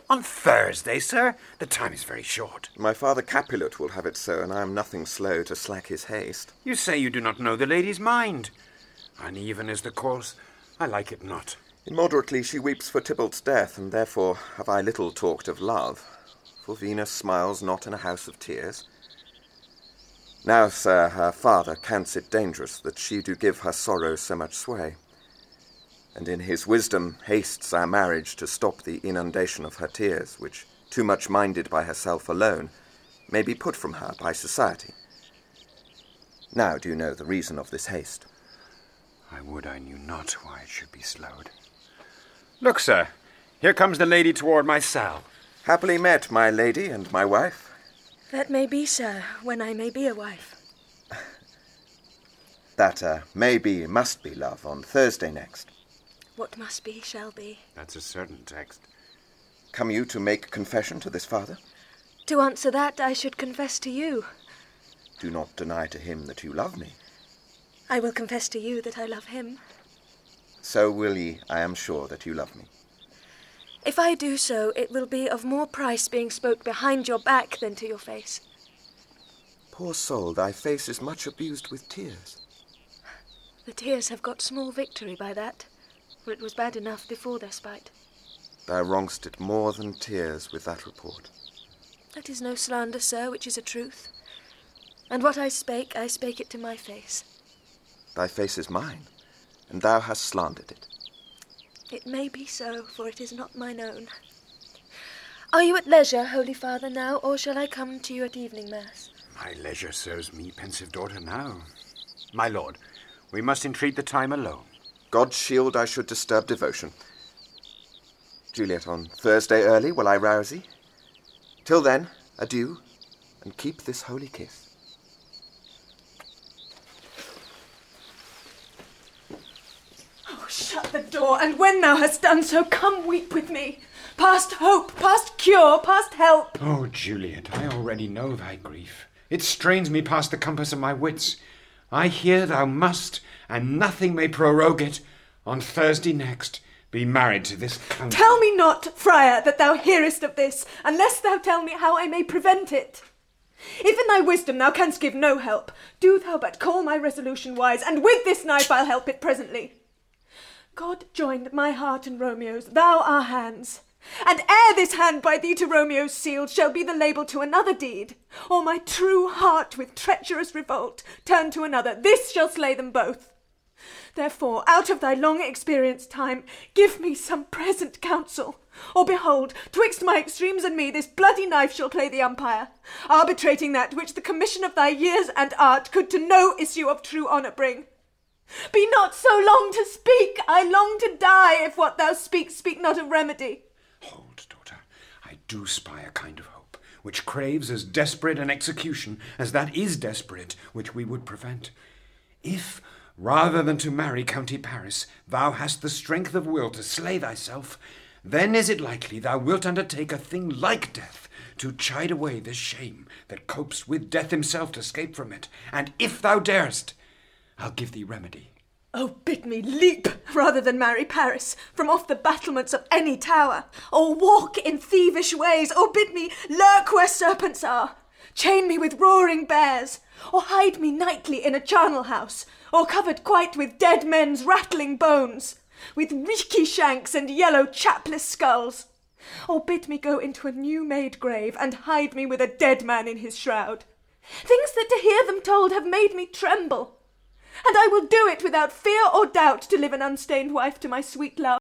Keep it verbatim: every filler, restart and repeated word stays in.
On Thursday, sir? The time is very short. My father Capulet will have it so, and I am nothing slow to slack his haste. You say you do not know the lady's mind. Uneven is the course. I like it not. Immoderately she weeps for Tybalt's death, and therefore have I little talked of love. For Venus smiles not in a house of tears. Now, sir, her father counts it dangerous that she do give her sorrow so much sway, and in his wisdom hastes our marriage to stop the inundation of her tears, which, too much minded by herself alone, may be put from her by society. Now do you know the reason of this haste? I would I knew not why it should be slowed. Look, sir, here comes the lady toward my cell. Happily met, my lady and my wife. That may be, sir, when I may be a wife. That uh, may be, must be, love, on Thursday next. What must be, shall be. That's a certain text. Come you to make confession to this father? To answer that, I should confess to you. Do not deny to him that you love me. I will confess to you that I love him. So will ye, I am sure, that you love me. If I do so, it will be of more price being spoke behind your back than to your face. Poor soul, thy face is much abused with tears. The tears have got small victory by that, for it was bad enough before their spite. Thou wrong'st it more than tears with that report. That is no slander, sir, which is a truth. And what I spake, I spake it to my face. Thy face is mine, and thou hast slandered it. It may be so, for it is not mine own. Are you at leisure, Holy Father, now, or shall I come to you at evening mass? My leisure serves me, pensive daughter, now. My lord, we must entreat the time alone. God's shield I should disturb devotion. Juliet, on Thursday early will I rouse thee. Till then, adieu, and keep this holy kiss. Shut the door, and when thou hast done so, come weep with me. Past hope, past cure, past help. Oh, Juliet, I already know thy grief. It strains me past the compass of my wits. I hear thou must, and nothing may prorogue it, on Thursday next, be married to this count. Tell me not, friar, that thou hearest of this, unless thou tell me how I may prevent it. If in thy wisdom thou canst give no help, do thou but call my resolution wise, and with this knife I'll help it presently. God joined my heart and Romeo's, thou our hands. And ere this hand by thee to Romeo's sealed shall be the label to another deed, or my true heart with treacherous revolt turn to another, this shall slay them both. Therefore, out of thy long experienced time, give me some present counsel. Or behold, twixt my extremes and me this bloody knife shall play the umpire, arbitrating that which the commission of thy years and art could to no issue of true honour bring. Be not so long to speak, I long to die, if what thou speak, speak not of remedy. Hold, daughter, I do spy a kind of hope, which craves as desperate an execution as that is desperate which we would prevent. If, rather than to marry County Paris, thou hast the strength of will to slay thyself, then is it likely thou wilt undertake a thing like death, to chide away this shame that copes with death himself to escape from it, and if thou darest, I'll give thee remedy. Oh, bid me leap, rather than marry Paris, from off the battlements of any tower, or walk in thievish ways, or bid me lurk where serpents are, chain me with roaring bears, or hide me nightly in a charnel house, or covered quite with dead men's rattling bones, with reeky shanks and yellow chapless skulls, or bid me go into a new-made grave, and hide me with a dead man in his shroud. Things that to hear them told have made me tremble. And I will do it without fear or doubt to live an unstained wife to my sweet love.